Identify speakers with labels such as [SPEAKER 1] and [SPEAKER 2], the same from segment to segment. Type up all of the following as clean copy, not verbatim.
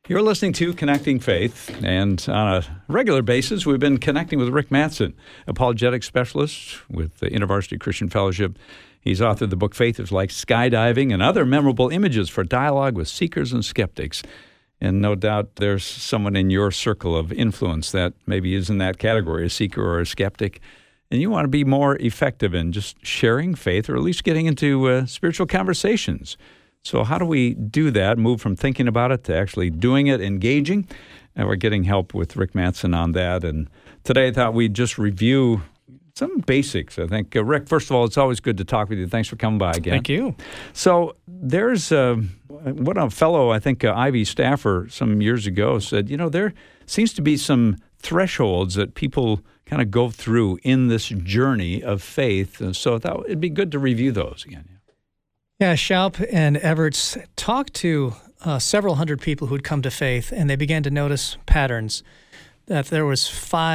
[SPEAKER 1] You're listening to Connecting Faith, and on a regular basis, we've been connecting with Rick Mattson, apologetic specialist with the InterVarsity Christian Fellowship. He's authored the book Faith is Like Skydiving and Other Memorable Images for Dialogue with Seekers and Skeptics. And no doubt there's someone in your circle of influence that maybe is in that category, a seeker or a skeptic. And you want to be more effective in just sharing faith or at least getting into spiritual conversations. So how do we do that, move from thinking about it to actually doing it, engaging? And we're getting help with Rick Mattson on that. And today I thought we'd just review some basics, I think. Rick, first of all, it's always good to talk with you. Thanks for coming by again.
[SPEAKER 2] Thank you.
[SPEAKER 1] So there's what a fellow, I think Ivy Staffer some years ago said, there seems to be some thresholds that people kind of go through in this journey of faith. And so I thought it'd be good to review those again.
[SPEAKER 2] Yeah, Schaup and Everts talked to several hundred people who'd come to faith, and they began to notice patterns, that there was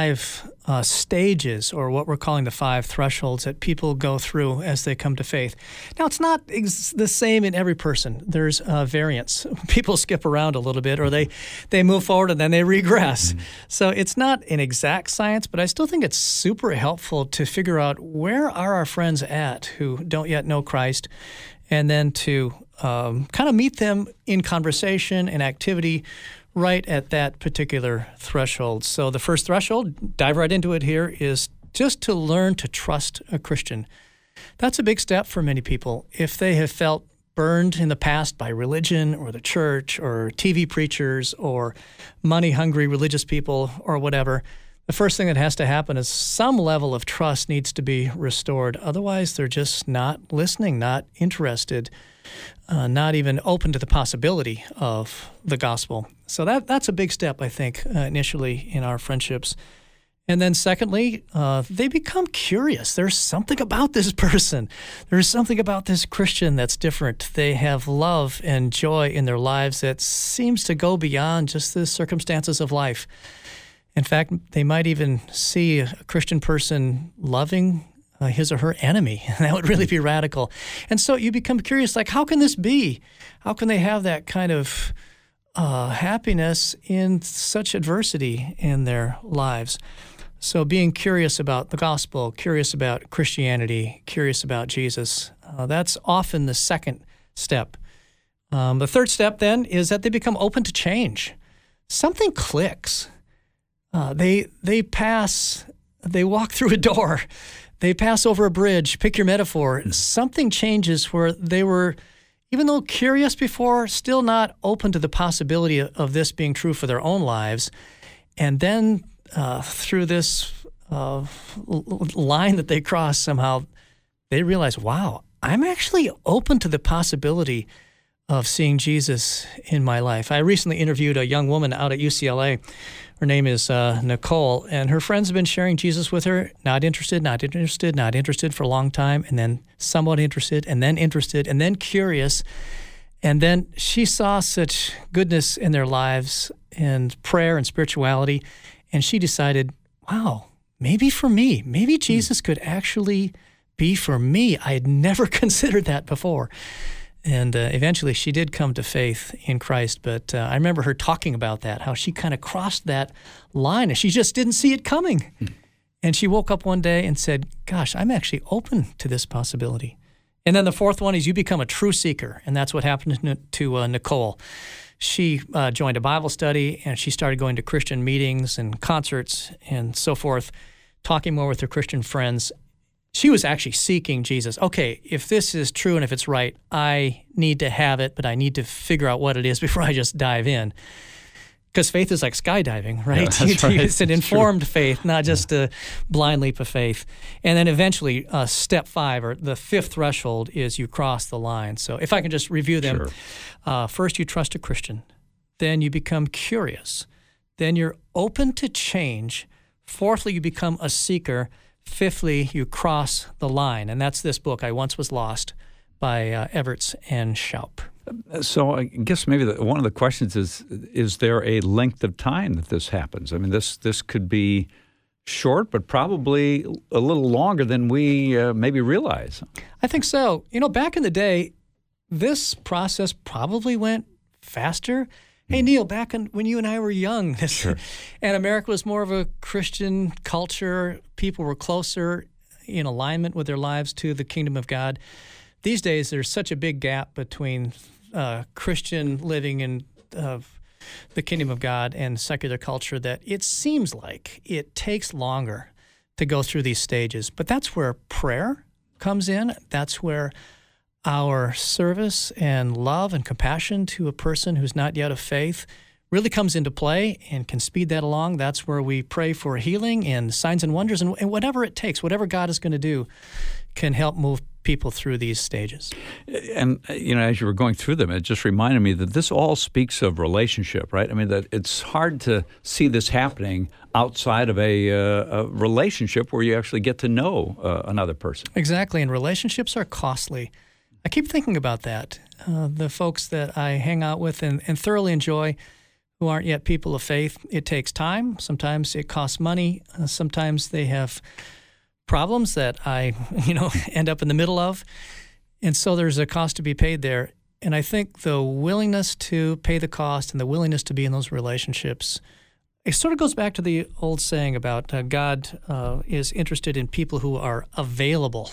[SPEAKER 2] 5 stages, or what we're calling the 5 thresholds, that people go through as they come to faith. Now, it's not the same in every person. There's variance. People skip around a little bit, or they move forward and then they regress. Mm-hmm. So it's not an exact science, but I still think it's super helpful to figure out where are our friends at who don't yet know Christ, and then to kind of meet them in conversation and activity right at that particular threshold. So the first threshold, dive right into it here, is just to learn to trust a Christian. That's a big step for many people. If they have felt burned in the past by religion or the church or TV preachers or money-hungry religious people or whatever, the first thing that has to happen is some level of trust needs to be restored. Otherwise, they're just not listening, not interested, not even open to the possibility of the gospel. So that's a big step, I think, initially in our friendships. And then secondly, they become curious. There's something about this person. There's something about this Christian that's different. They have love and joy in their lives that seems to go beyond just the circumstances of life. In fact, they might even see a Christian person loving his or her enemy. That would really be radical. And so you become curious, like, how can this be? How can they have that kind of happiness in such adversity in their lives? So being curious about the gospel, curious about Christianity, curious about Jesus, that's often the second step. The third step, then, is that they become open to change. Something clicks. They walk through a door, they pass over a bridge, pick your metaphor. Something changes where they were, even though curious before, still not open to the possibility of this being true for their own lives. And then through this line that they cross somehow, they realize, wow, I'm actually open to the possibility of seeing Jesus in my life. I recently interviewed a young woman out at UCLA. Her name is Nicole, and her friends have been sharing Jesus with her. Not interested for a long time, and then somewhat interested, and then curious. And then she saw such goodness in their lives and prayer and spirituality, and she decided, wow, maybe for me, maybe Jesus could actually be for me. I had never considered that before. And eventually she did come to faith in Christ, but I remember her talking about that, how she kind of crossed that line and she just didn't see it coming. And she woke up one day and said, gosh, I'm actually open to this possibility. And then the fourth one is you become a true seeker, and that's what happened to Nicole. She joined a Bible study, and she started going to Christian meetings and concerts and so forth, talking more with her Christian friends. She was actually seeking Jesus. Okay, if this is true and if it's right, I need to have it, but I need to figure out what it is before I just dive in. Because faith is like skydiving, right?
[SPEAKER 1] Yeah, that's right.
[SPEAKER 2] It's an informed faith, not just a blind leap of faith. And then eventually, step 5, or the 5th threshold, is you cross the line. So if I can just review them. Sure. First, you trust a Christian. Then you become curious. Then you're open to change. Fourthly, you become a seeker. Fifthly, you cross the line, and that's this book, I Once Was Lost, by Everts and Schaup.
[SPEAKER 1] So I guess maybe one of the questions is there a length of time that this happens? I mean, this could be short, but probably a little longer than we maybe realize.
[SPEAKER 2] I think so. Back in the day, this process probably went faster, Hey, Neil, back when you and I were young,
[SPEAKER 1] Sure.
[SPEAKER 2] and America was more of a Christian culture, people were closer in alignment with their lives to the kingdom of God. These days, there's such a big gap between Christian living in the kingdom of God and secular culture that it seems like it takes longer to go through these stages. But that's where prayer comes in. That's where our service and love and compassion to a person who's not yet of faith really comes into play and can speed that along. That's where we pray for healing and signs and wonders, and whatever it takes, whatever God is going to do can help move people through these stages.
[SPEAKER 1] And, as you were going through them, it just reminded me that this all speaks of relationship, right? I mean, that it's hard to see this happening outside of a relationship where you actually get to know another person.
[SPEAKER 2] Exactly, and relationships are costly. I keep thinking about that. The folks that I hang out with and thoroughly enjoy who aren't yet people of faith, it takes time. Sometimes it costs money. Sometimes they have problems that I, end up in the middle of. And so there's a cost to be paid there. And I think the willingness to pay the cost and the willingness to be in those relationships, it sort of goes back to the old saying about God is interested in people who are available.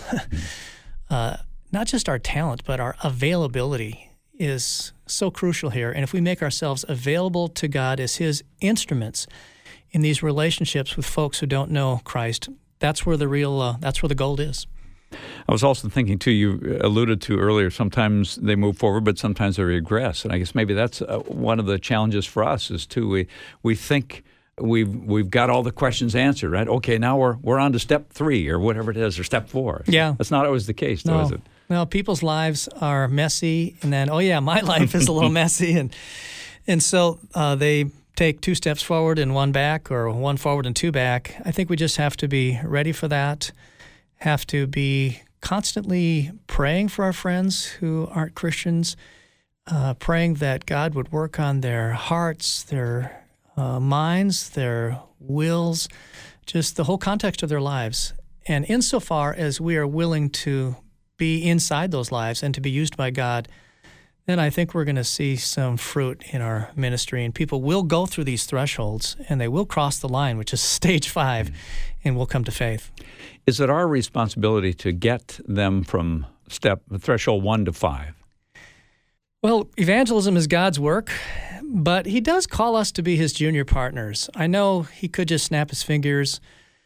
[SPEAKER 2] Not just our talent, but our availability is so crucial here. And if we make ourselves available to God as His instruments in these relationships with folks who don't know Christ, that's where that's where the gold is.
[SPEAKER 1] I was also thinking, too, you alluded to earlier, sometimes they move forward, but sometimes they regress. And I guess maybe that's one of the challenges for us is, too, we think we've got all the questions answered, right? Okay, now we're on to step 3 or whatever it is, or step 4.
[SPEAKER 2] Yeah.
[SPEAKER 1] That's not always the case, though, is it?
[SPEAKER 2] No, people's lives are messy, and then, my life is a little messy. And so they take 2 steps forward and 1 back, or 1 forward and 2 back. I think we just have to be ready for that, have to be constantly praying for our friends who aren't Christians, praying that God would work on their hearts, their minds, their wills, just the whole context of their lives. And insofar as we are willing to be inside those lives and to be used by God, then I think we're going to see some fruit in our ministry. And people will go through these thresholds, and they will cross the line, which is stage 5, and will come to faith.
[SPEAKER 1] Is it our responsibility to get them from threshold 1 to 5?
[SPEAKER 2] Well, evangelism is God's work, but He does call us to be His junior partners. I know He could just snap His fingers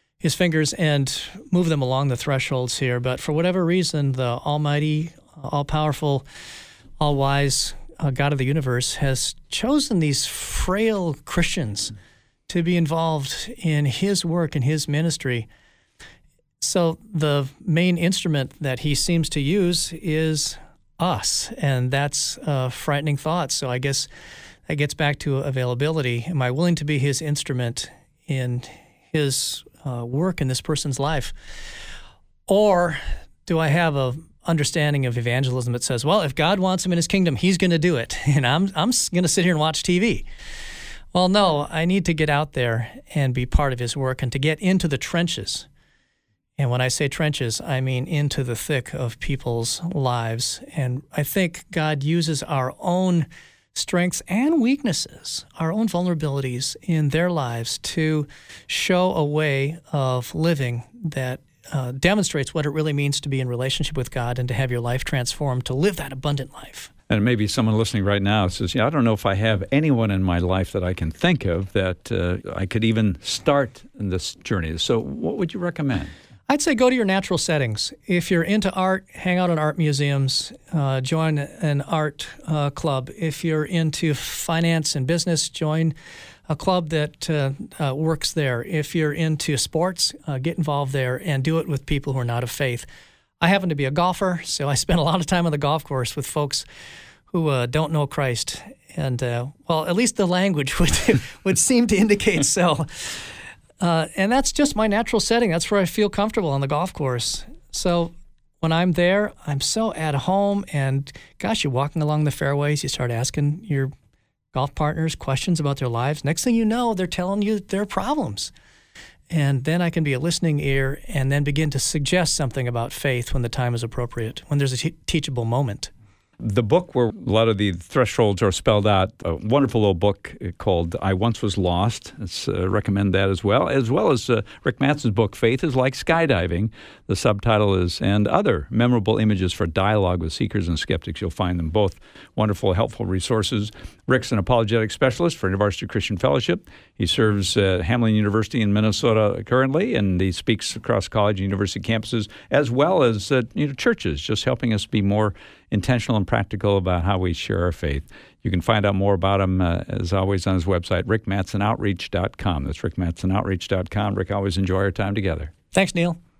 [SPEAKER 2] and move them along the thresholds here, but for whatever reason, the almighty, all-powerful, all-wise God of the universe has chosen these frail Christians to be involved in His work and His ministry. So the main instrument that He seems to use is us, and that's a frightening thought. So I guess that gets back to availability. Am I willing to be His instrument in His work in this person's life? Or do I have a understanding of evangelism that says, well, if God wants him in His kingdom, He's going to do it, and I'm going to sit here and watch TV? Well, no, I need to get out there and be part of His work and to get into the trenches. And when I say trenches, I mean into the thick of people's lives. And I think God uses our own strengths and weaknesses, our own vulnerabilities in their lives to show a way of living that demonstrates what it really means to be in relationship with God and to have your life transformed, to live that abundant life.
[SPEAKER 1] And maybe someone listening right now says, I don't know if I have anyone in my life that I can think of that I could even start in this journey. So what would you recommend?
[SPEAKER 2] I'd say go to your natural settings. If you're into art, hang out in art museums, join an art club. If you're into finance and business, join a club that works there. If you're into sports, get involved there and do it with people who are not of faith. I happen to be a golfer, so I spend a lot of time on the golf course with folks who don't know Christ. And, at least the language would seem to indicate so. And that's just my natural setting. That's where I feel comfortable on the golf course. So when I'm there, I'm so at home. And gosh, you're walking along the fairways. You start asking your golf partners questions about their lives. Next thing you know, they're telling you their problems. And then I can be a listening ear and then begin to suggest something about faith when the time is appropriate, when there's a teachable moment.
[SPEAKER 1] The book where a lot of the thresholds are spelled out, a wonderful little book called I Once Was Lost. Recommend that as well as Rick Mattson's book, Faith is Like Skydiving. The subtitle is, and other memorable images for dialogue with seekers and skeptics. You'll find them both wonderful, helpful resources. Rick's an apologetic specialist for InterVarsity Christian Fellowship. He serves at Hamline University in Minnesota currently, and he speaks across college and university campuses as well as churches, just helping us be more intentional and practical about how we share our faith. You can find out more about him, as always, on his website, rickmattsonoutreach.com. That's rickmattsonoutreach.com. Rick, I always enjoy our time together.
[SPEAKER 2] Thanks, Neil.